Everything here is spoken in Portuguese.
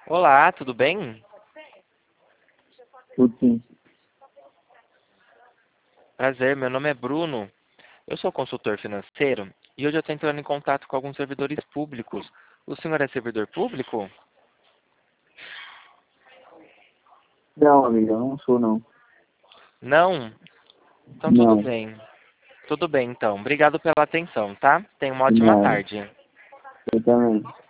Olá, tudo bem? Tudo sim. Prazer, meu nome é Bruno. Eu sou consultor financeiro e hoje eu estou entrando em contato com alguns servidores públicos. O senhor é servidor público? Não, amiga, eu não sou não. Não? Então tudo Não, bem. Tudo bem, então. Obrigado pela atenção, tá? Tenha uma de ótima nada. tarde. Eu também.